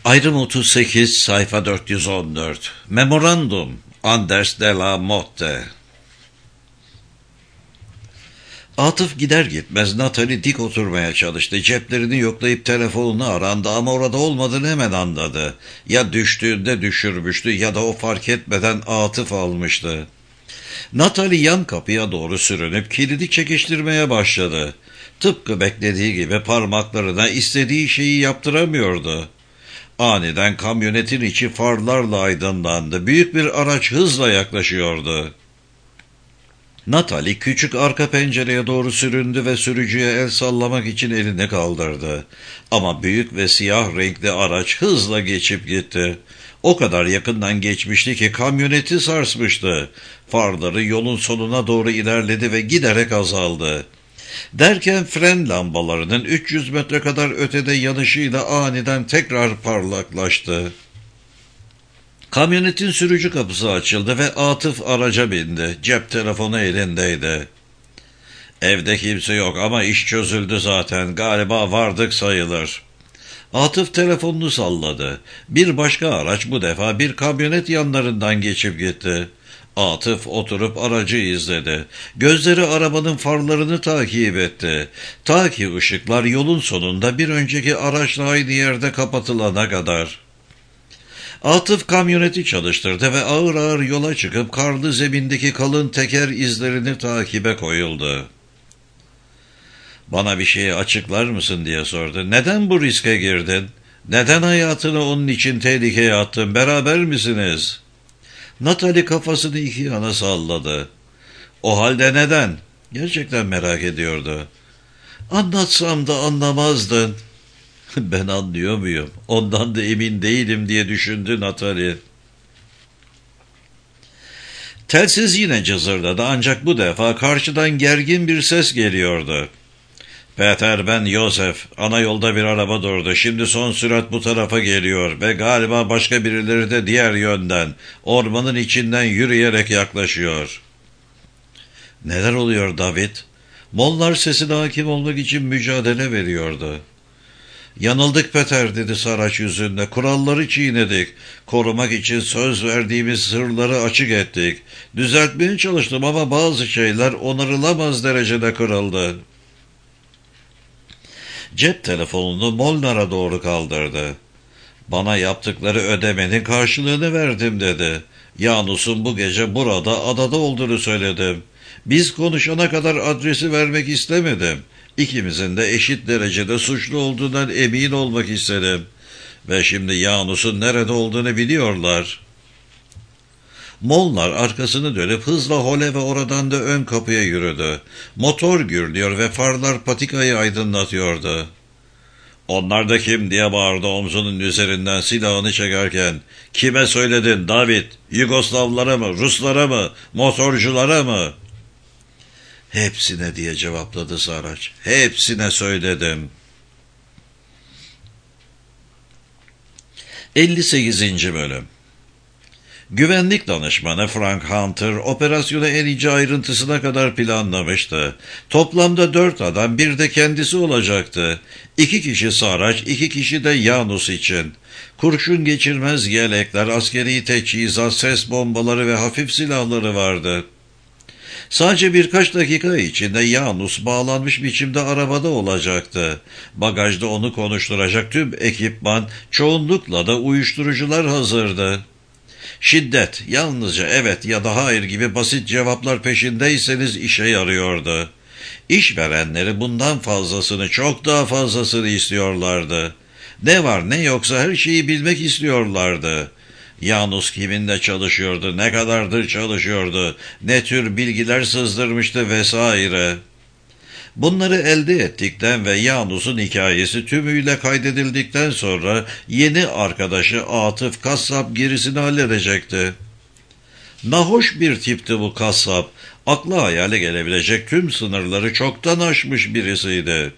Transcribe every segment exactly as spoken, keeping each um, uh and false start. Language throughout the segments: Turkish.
Ayrım otuz sekiz, sayfa dört yüz on dört. Memorandum, Anders de la Motte. Atıf gider gitmez Natalie dik oturmaya çalıştı. Ceplerini yoklayıp telefonunu arandı ama orada olmadığını hemen anladı. Ya düştüğünde düşürmüştü ya da o fark etmeden Atıf almıştı. Natalie yan kapıya doğru sürünüp kilidi çekiştirmeye başladı. Tıpkı beklediği gibi parmaklarına istediği şeyi yaptıramıyordu. Aniden kamyonetin içi farlarla aydınlandı. Büyük bir araç hızla yaklaşıyordu. Natalie küçük arka pencereye doğru süründü ve sürücüye el sallamak için elini kaldırdı. Ama büyük ve siyah renkli araç hızla geçip gitti. O kadar yakından geçmişti ki kamyoneti sarsmıştı. Farları yolun sonuna doğru ilerledi ve giderek azaldı. Derken fren lambalarının üç yüz metre kadar ötede yanışıyla aniden tekrar parlaklaştı. Kamyonetin sürücü kapısı açıldı ve Atıf araca bindi. Cep telefonu elindeydi. Evde kimse yok ama iş çözüldü zaten. Galiba vardık sayılır. Atıf telefonunu salladı. Bir başka araç bu defa bir kamyonet yanlarından geçip gitti. Atıf oturup aracı izledi. Gözleri arabanın farlarını takip etti. Ta ki ışıklar yolun sonunda bir önceki araçla aynı yerde kapatılana kadar. Atıf kamyoneti çalıştırdı ve ağır ağır yola çıkıp karlı zemindeki kalın teker izlerini takibe koyuldu. "Bana bir şeyi açıklar mısın?" diye sordu. "Neden bu riske girdin? Neden hayatını onun için tehlikeye attın? Beraber misiniz?" Natalie kafasını iki yana salladı. "O halde neden?" Gerçekten merak ediyordu. "Anlatsam da anlamazdın." "Ben anlıyor muyum? Ondan da emin değilim," diye düşündü Natalie. Telsiz yine cızırdadı ancak bu defa karşıdan gergin bir ses geliyordu. "Peter, ben Josef. Ana yolda bir araba durdu. Şimdi son sürat bu tarafa geliyor ve galiba başka birileri de diğer yönden, ormanın içinden yürüyerek yaklaşıyor." "Neler oluyor David?" Molnar sesine hakim olmak için mücadele veriyordu. "Yanıldık Peter," dedi Saraç yüzünde. "Kuralları çiğnedik. Korumak için söz verdiğimiz sırları açık ettik. Düzeltmeye çalıştım ama bazı şeyler onarılamaz derecede kırıldı." Cep telefonunu Molnar'a doğru kaldırdı. "Bana yaptıkları ödemenin karşılığını verdim," dedi. "Janus'un bu gece burada, adada olduğunu söyledim. Biz konuşana kadar adresi vermek istemedim. İkimizin de eşit derecede suçlu olduğundan emin olmak istedim. Ve şimdi Janus'un nerede olduğunu biliyorlar." Molnar arkasını dönüp hızla hole ve oradan da ön kapıya yürüdü. Motor gürlüyor ve farlar patikayı aydınlatıyordu. "Onlar da kim?" diye bağırdı omzunun üzerinden silahını çekerken. "Kime söyledin David? Yugoslavlara mı, Ruslara mı, motorculara mı?" "Hepsine," diye cevapladı Saraç. "Hepsine söyledim." elli sekizinci bölüm. Güvenlik danışmanı Frank Hunter operasyonu en ince ayrıntısına kadar planlamıştı. Toplamda dört adam, bir de kendisi olacaktı. İki kişi Saraç, iki kişi de Janus için. Kurşun geçirmez yelekler, askeri teçhizat, ses bombaları ve hafif silahları vardı. Sadece birkaç dakika içinde Janus bağlanmış biçimde arabada olacaktı. Bagajda onu konuşturacak tüm ekipman, çoğunlukla da uyuşturucular hazırdı. Şiddet, yalnızca evet ya da hayır gibi basit cevaplar peşindeyseniz işe yarıyordu. İşverenleri bundan fazlasını, çok daha fazlasını istiyorlardı. Ne var ne yoksa her şeyi bilmek istiyorlardı. Janus kiminle çalışıyordu, ne kadardır çalışıyordu, ne tür bilgiler sızdırmıştı vesaire. Bunları elde ettikten ve Janus'un hikayesi tümüyle kaydedildikten sonra yeni arkadaşı Atıf Kassap gerisini halledecekti. Nahoş bir tipti bu Kassap. Akla hayale gelebilecek tüm sınırları çoktan aşmış birisiydi.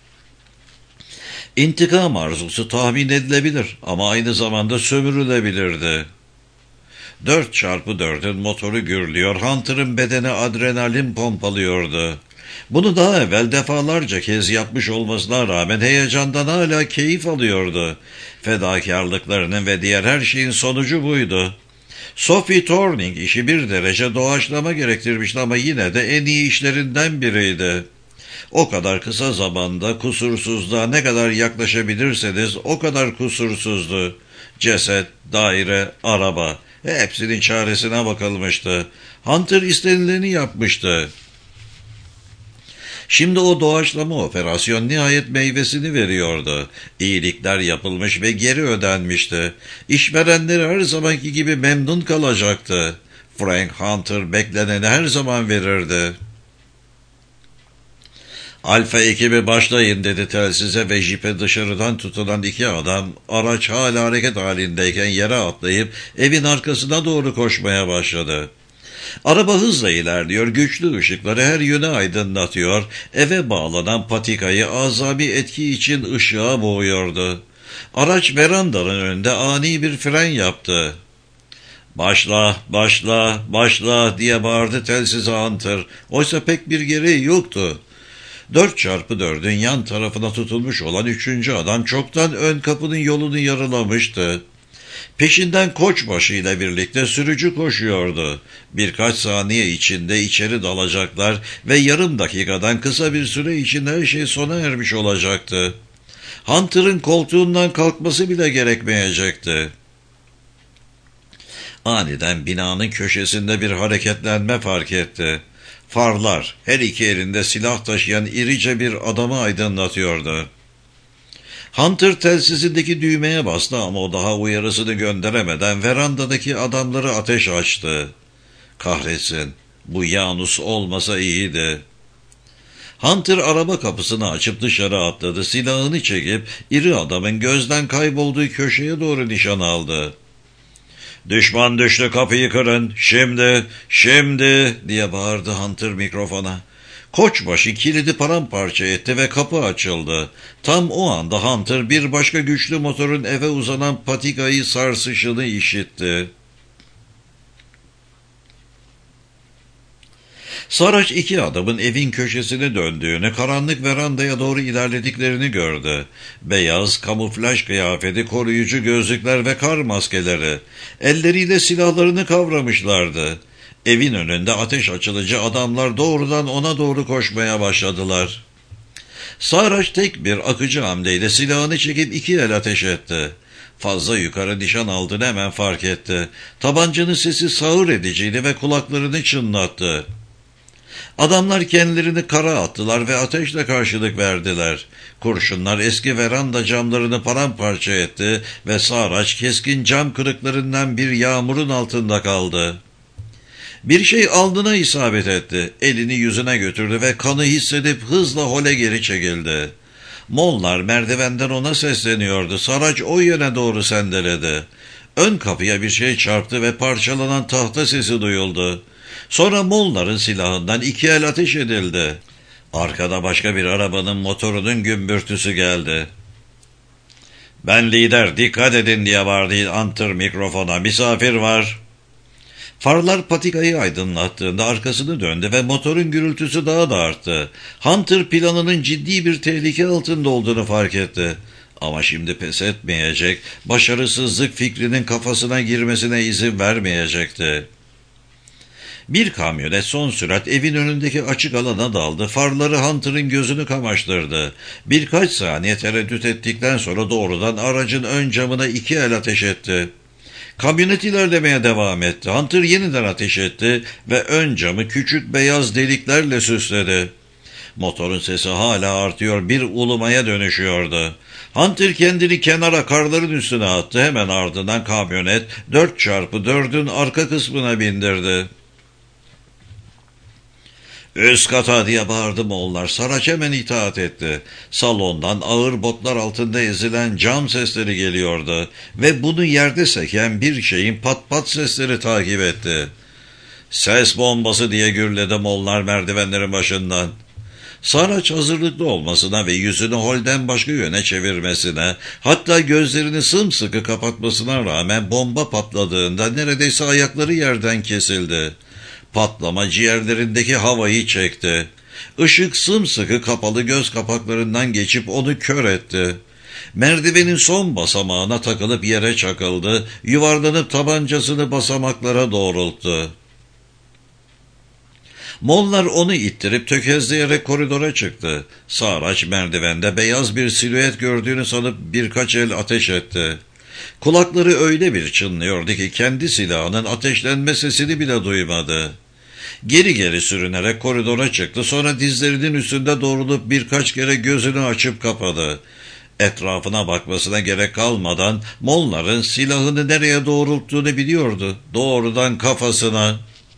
İntikam arzusu tahmin edilebilir ama aynı zamanda sömürülebilirdi. Dört çarpı dördün motoru gürlüyor, Hunter'ın bedeni adrenalin pompalıyordu. Bunu daha evvel defalarca kez yapmış olmasına rağmen heyecandan hala keyif alıyordu. Fedakarlıklarının ve diğer her şeyin sonucu buydu. Sophie Turning işi bir derece doğaçlama gerektirmişti ama yine de en iyi işlerinden biriydi. O kadar kısa zamanda kusursuzluğa ne kadar yaklaşabilirseniz o kadar kusursuzdu. Ceset, daire, araba, hepsinin çaresine bakılmıştı. Hunter istenileni yapmıştı. Şimdi o doğaçlama operasyon nihayet meyvesini veriyordu. İyilikler yapılmış ve geri ödenmişti. İşverenleri her zamanki gibi memnun kalacaktı. Frank Hunter bekleneni her zaman verirdi. Alfa ekibi başlayın dedi telsize ve jipe dışarıdan tutulan iki adam araç hala hareket halindeyken yere atlayıp evin arkasına doğru koşmaya başladı. Araba hızla ilerliyor, güçlü ışıkları her yöne aydınlatıyor, eve bağlanan patikayı azami etki için ışığa boğuyordu. Araç verandanın önünde ani bir fren yaptı. "Başla, başla, başla" diye bağırdı telsize Hunter. Oysa pek bir gereği yoktu. Dört çarpı dördün yan tarafına tutulmuş olan üçüncü adam çoktan ön kapının yolunu yarılamıştı. Peşinden koçbaşı ile birlikte sürücü koşuyordu. Birkaç saniye içinde içeri dalacaklar ve yarım dakikadan kısa bir süre içinde her şey sona ermiş olacaktı. Hunter'ın koltuğundan kalkması bile gerekmeyecekti. Aniden binanın köşesinde bir hareketlenme fark etti. Farlar her iki elinde silah taşıyan irice bir adamı aydınlatıyordu. Hunter telsizindeki düğmeye bastı ama o daha uyarısını gönderemeden verandadaki adamları ateş açtı. Kahretsin, bu Yunus olmasa iyiydi. Hunter araba kapısını açıp dışarı atladı. Silahını çekip iri adamın gözden kaybolduğu köşeye doğru nişan aldı. "Düşman düştü, kapıyı kırın, şimdi, şimdi" diye bağırdı Hunter mikrofona. Koçbaşı kilidi paramparça etti ve kapı açıldı. Tam o anda Hunter bir başka güçlü motorun eve uzanan patikayı sarsışını işitti. Saraç iki adamın evin köşesine döndüğünü, karanlık verandaya doğru ilerlediklerini gördü. Beyaz, kamuflaj kıyafeti, koruyucu gözlükler ve kar maskeleri. Elleriyle silahlarını kavramışlardı. Evin önünde ateş açılıcı adamlar doğrudan ona doğru koşmaya başladılar. Saraç tek bir akıcı hamleyle silahını çekip iki el ateş etti. Fazla yukarı nişan aldığını hemen fark etti. Tabancanın sesi sağır ediciydi ve kulaklarını çınlattı. Adamlar kendilerini kara attılar ve ateşle karşılık verdiler. Kurşunlar eski veranda camlarını paramparça etti ve Saraç keskin cam kırıklarından bir yağmurun altında kaldı. Bir şey alnına isabet etti. Elini yüzüne götürdü ve kanı hissedip hızla hole geri çekildi. Molllar merdivenden ona sesleniyordu. Saraç o yöne doğru sendeledi. Ön kapıya bir şey çarptı ve parçalanan tahta sesi duyuldu. Sonra Mollların silahından iki el ateş edildi. Arkada başka bir arabanın motorunun gümbürtüsü geldi. "Ben lider, dikkat edin" diye bağırdı Hunter mikrofona. "Misafir var." Farlar patikayı aydınlattığında arkasını döndü ve motorun gürültüsü daha da arttı. Hunter planının ciddi bir tehlike altında olduğunu fark etti. Ama şimdi pes etmeyecek, başarısızlık fikrinin kafasına girmesine izin vermeyecekti. Bir kamyonet son sürat evin önündeki açık alana daldı. Farları Hunter'ın gözünü kamaştırdı. Birkaç saniye tereddüt ettikten sonra doğrudan aracın ön camına iki el ateş etti. Kamyonet ilerlemeye devam etti. Hunter yeniden ateş etti ve ön camı küçük beyaz deliklerle süsledi. Motorun sesi hala artıyor, bir ulumaya dönüşüyordu. Hunter kendini kenara, karların üstüne attı. Hemen ardından kamyonet dört çarpı dördün arka kısmına bindirdi. "Üst kata" diye bağırdı Moğollar. Saraç hemen itaat etti. Salondan ağır botlar altında ezilen cam sesleri geliyordu ve bunu yerde seken bir şeyin pat pat sesleri takip etti. "Ses bombası" diye gürledi Moğollar merdivenlerin başından. Saraç hazırlıklı olmasına ve yüzünü holden başka yöne çevirmesine, hatta gözlerini sımsıkı kapatmasına rağmen bomba patladığında neredeyse ayakları yerden kesildi. Patlama ciğerlerindeki havayı çekti. Işık sımsıkı kapalı göz kapaklarından geçip onu kör etti. Merdivenin son basamağına takılıp yere çakıldı, yuvarlanıp tabancasını basamaklara doğrulttu. Molllar onu ittirip tökezleyerek koridora çıktı. Saraç merdivende beyaz bir silüet gördüğünü sanıp birkaç el ateş etti. Kulakları öyle bir çınlıyordu ki kendi silahının ateşlenme sesini bile duymadı. Geri geri sürünerek koridora çıktı, sonra dizlerinin üstünde doğrulup birkaç kere gözünü açıp kapadı. Etrafına bakmasına gerek kalmadan Molnar'ın silahını nereye doğrulttuğunu biliyordu. Doğrudan kafasına.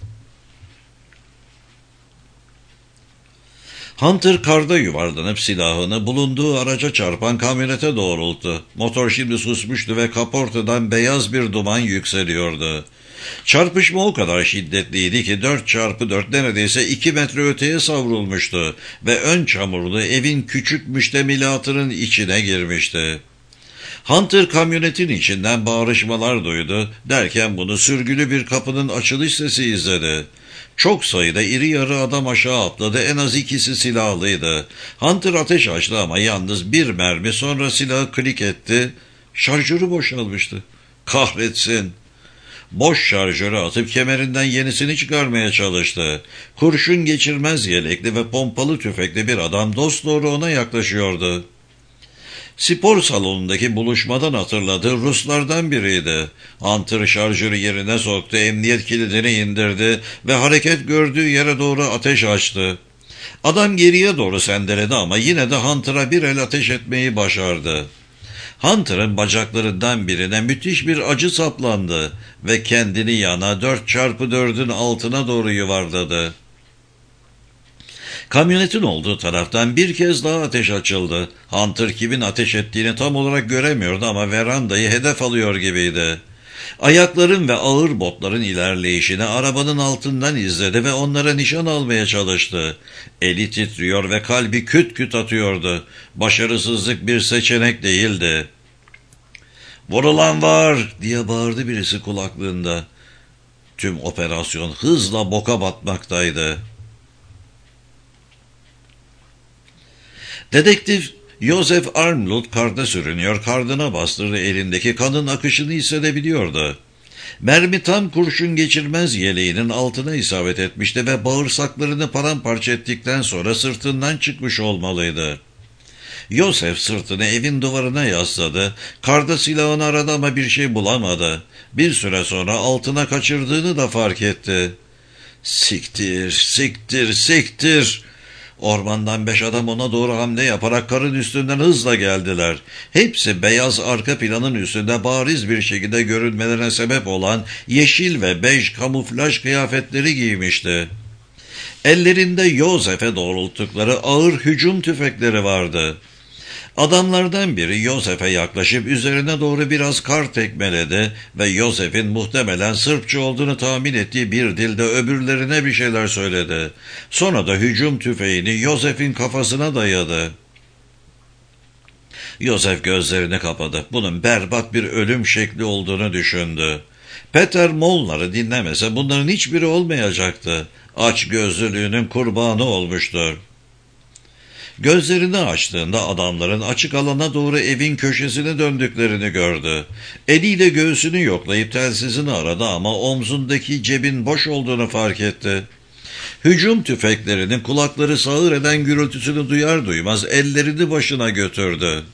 Hunter karda yuvarlanıp silahını bulunduğu araca çarpan kamyonete doğrulttu. Motor şimdi susmuştu ve kaportadan beyaz bir duman yükseliyordu. Çarpışma o kadar şiddetliydi ki dört çarpı dört neredeyse iki metre öteye savrulmuştu ve ön çamurlu evin küçük müştemilatının içine girmişti. Hunter kamyonetin içinden bağırışmalar duydu, derken bunu sürgülü bir kapının açılış sesi izledi. Çok sayıda iri yarı adam aşağı atladı, en az ikisi silahlıydı. Hunter ateş açtı ama yalnız bir mermi, sonra silahı klik etti. Şarjörü boşalmıştı. Kahretsin! Boş şarjörü atıp kemerinden yenisini çıkarmaya çalıştı. Kurşun geçirmez yelekli ve pompalı tüfekli bir adam dosdoğru ona yaklaşıyordu. Spor salonundaki buluşmadan hatırladığı Ruslardan biriydi. Hunter şarjörü yerine soktu, emniyet kilidini indirdi ve hareket gördüğü yere doğru ateş açtı. Adam geriye doğru sendeledi ama yine de Hunter'a bir el ateş etmeyi başardı. Hunter'ın bacaklarından birine müthiş bir acı saplandı ve kendini yana dört çarpı dördün altına doğru yuvarladı. Kamyonetin olduğu taraftan bir kez daha ateş açıldı. Hunter kimin ateş ettiğini tam olarak göremiyordu ama verandayı hedef alıyor gibiydi. Ayakların ve ağır botların ilerleyişini arabanın altından izledi ve onlara nişan almaya çalıştı. Eli titriyor ve kalbi küt küt atıyordu. Başarısızlık bir seçenek değildi. "Vurulan var!" diye bağırdı birisi kulaklığında. Tüm operasyon hızla boka batmaktaydı. Dedektif Joseph Armlund karda sürünüyor, kardına bastırdı, elindeki kanın akışını hissedebiliyordu. Mermi tam kurşun geçirmez yeleğinin altına isabet etmişti ve bağırsaklarını paramparça ettikten sonra sırtından çıkmış olmalıydı. Joseph sırtını evin duvarına yasladı, karda silahını aradı ama bir şey bulamadı. Bir süre sonra altına kaçırdığını da fark etti. Siktir, siktir, siktir! Ormandan beş adam ona doğru hamle yaparak karın üstünden hızla geldiler. Hepsi beyaz arka planın üstünde bariz bir şekilde görünmelerine sebep olan yeşil ve bej kamuflaj kıyafetleri giymişti. Ellerinde Joseph'e doğrulttukları ağır hücum tüfekleri vardı. Adamlardan biri Joseph'e yaklaşıp üzerine doğru biraz kar tekmeledi ve Joseph'in muhtemelen Sırpça olduğunu tahmin ettiği bir dilde öbürlerine bir şeyler söyledi. Sonra da hücum tüfeğini Joseph'in kafasına dayadı. Joseph gözlerini kapadı. Bunun berbat bir ölüm şekli olduğunu düşündü. Peter Molnar'ı dinlemese bunların hiçbiri olmayacaktı. Aç gözlülüğünün kurbanı olmuştur. Gözlerini açtığında adamların açık alana doğru evin köşesine döndüklerini gördü. Eliyle göğsünü yoklayıp telsizini aradı ama omzundaki cebin boş olduğunu fark etti. Hücum tüfeklerinin kulakları sağır eden gürültüsünü duyar duymaz ellerini başına götürdü.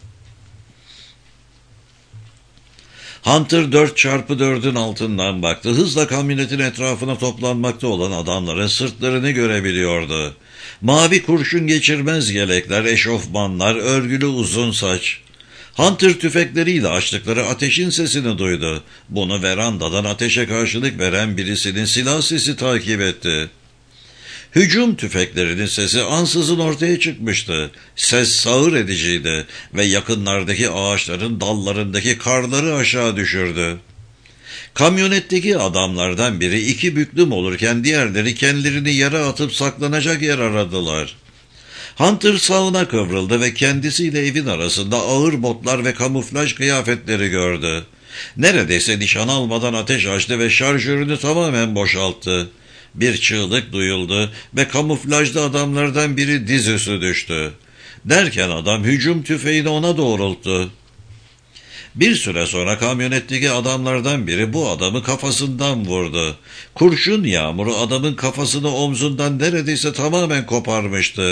Hunter dört çarpı dördün altından baktı. Hızla kamyonetin etrafına toplanmakta olan adamların sırtlarını görebiliyordu. Mavi kurşun geçirmez yelekler, eşofmanlar, örgülü uzun saç. Hunter tüfekleriyle açtıkları ateşin sesini duydu. Bunu verandadan ateşe karşılık veren birisinin silah sesi takip etti. Hücum tüfeklerinin sesi ansızın ortaya çıkmıştı. Ses sağır ediciydi ve yakınlardaki ağaçların dallarındaki karları aşağı düşürdü. Kamyonetteki adamlardan biri iki büklüm olurken diğerleri kendilerini yere atıp saklanacak yer aradılar. Hunter sağına kıvrıldı ve kendisiyle evin arasında ağır botlar ve kamuflaj kıyafetleri gördü. Neredeyse nişan almadan ateş açtı ve şarjörünü tamamen boşalttı. Bir çığlık duyuldu ve kamuflajlı adamlardan biri dizüstü düştü. Derken adam hücum tüfeğini ona doğrulttu. Bir süre sonra kamyonetteki adamlardan biri bu adamı kafasından vurdu. Kurşun yağmuru adamın kafasını omzundan neredeyse tamamen koparmıştı.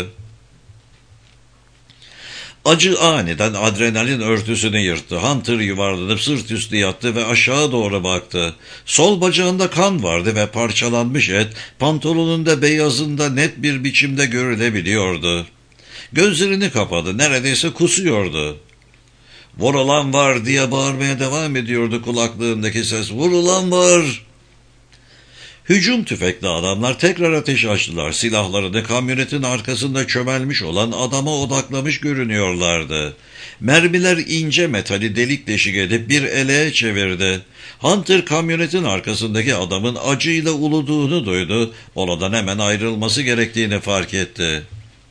Acı aniden adrenalin örtüsünü yırttı. Hunter yuvarlanıp sırt üstü yattı ve aşağı doğru baktı. Sol bacağında kan vardı ve parçalanmış et, pantolonunda beyazında net bir biçimde görülebiliyordu. Gözlerini kapadı, neredeyse kusuyordu. "Vurulan var!" diye bağırmaya devam ediyordu kulaklığındaki ses. "Vurulan var!" Hücum tüfekli adamlar tekrar ateş açtılar. Silahlarını kamyonetin arkasında çömelmiş olan adama odaklamış görünüyorlardı. Mermiler ince metali delik deşik edip bir eleğe çevirdi. Hunter kamyonetin arkasındaki adamın acıyla uluduğunu duydu. Oradan hemen ayrılması gerektiğini fark etti.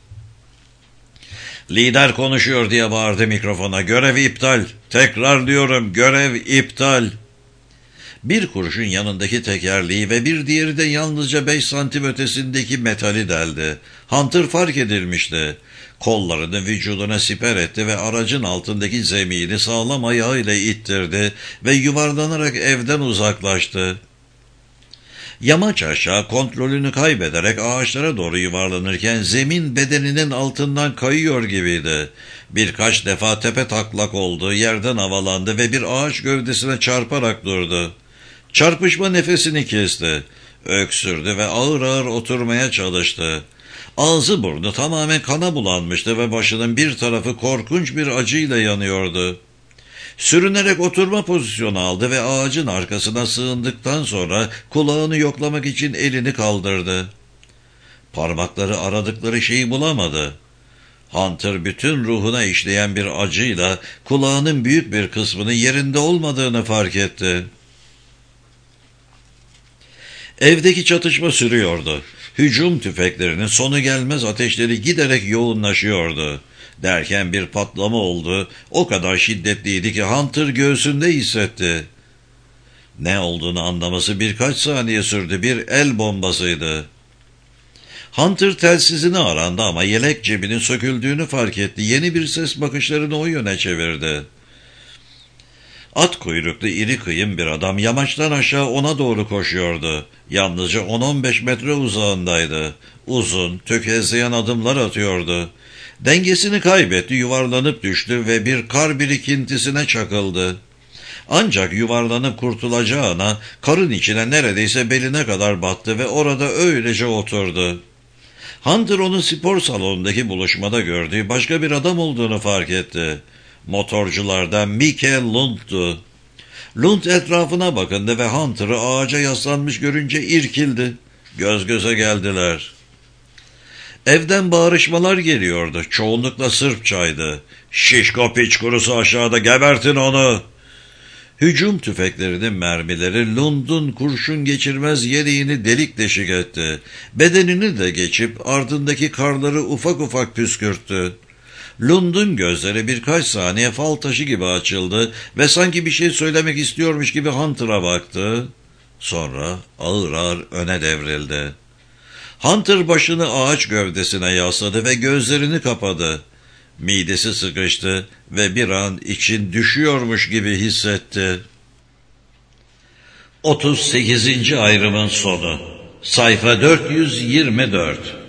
"Lider konuşuyor!" diye bağırdı mikrofona. "Görev iptal! Tekrar diyorum, görev iptal!" Bir kurşun yanındaki tekerleği ve bir diğeri de yalnızca beş santim ötesindeki metali deldi. Hunter fark edilmişti. Kollarını vücuduna siper etti ve aracın altındaki zemini sağlam ayağıyla ittirdi ve yuvarlanarak evden uzaklaştı. Yamaç aşağı kontrolünü kaybederek ağaçlara doğru yuvarlanırken zemin bedeninin altından kayıyor gibiydi. Birkaç defa tepe taklak oldu, yerden havalandı ve bir ağaç gövdesine çarparak durdu. Çarpışma nefesini kesti. Öksürdü ve ağır ağır oturmaya çalıştı. Ağzı burnu tamamen kana bulanmıştı ve başının bir tarafı korkunç bir acıyla yanıyordu. Sürünerek oturma pozisyonu aldı ve ağacın arkasına sığındıktan sonra kulağını yoklamak için elini kaldırdı. Parmakları aradıkları şeyi bulamadı. Hunter bütün ruhuna işleyen bir acıyla kulağının büyük bir kısmının yerinde olmadığını fark etti. Evdeki çatışma sürüyordu. Hücum tüfeklerinin sonu gelmez ateşleri giderek yoğunlaşıyordu. Derken bir patlama oldu. O kadar şiddetliydi ki Hunter göğsünde hissetti. Ne olduğunu anlaması birkaç saniye sürdü. Bir el bombasıydı. Hunter telsizini arandı ama yelek cebinin söküldüğünü fark etti. Yeni bir ses bakışlarını o yöne çevirdi. At kuyruklu iri kıyım bir adam yamaçtan aşağı ona doğru koşuyordu. Yalnızca on on beş metre uzağındaydı. Uzun, tökezleyen adımlar atıyordu. Dengesini kaybetti, yuvarlanıp düştü ve bir kar birikintisine çakıldı. Ancak yuvarlanıp kurtulacağına karın içine neredeyse beline kadar battı ve orada öylece oturdu. Hunter onun spor salonundaki buluşmada gördüğü başka bir adam olduğunu fark etti. Motorculardan Mikael Lund'du. Lund etrafına bakındı ve Hunter'ı ağaca yaslanmış görünce irkildi. Göz göze geldiler. Evden bağırışmalar geliyordu. Çoğunlukla Sırpçaydı. "Şişko piç kurusu aşağıda, gebertin onu!" Hücum tüfeklerinin mermileri Lund'un kurşun geçirmez yeleğini delik deşik etti. Bedenini de geçip ardındaki karları ufak ufak püskürttü. Lund'un gözleri birkaç saniye fal taşı gibi açıldı ve sanki bir şey söylemek istiyormuş gibi Hunter'a baktı. Sonra ağır ağır öne devrildi. Hunter başını ağaç gövdesine yasladı ve gözlerini kapadı. Midesi sıkıştı ve bir an için düşüyormuş gibi hissetti. otuz sekizinci ayrımın sonu. Sayfa dört yüz yirmi dört.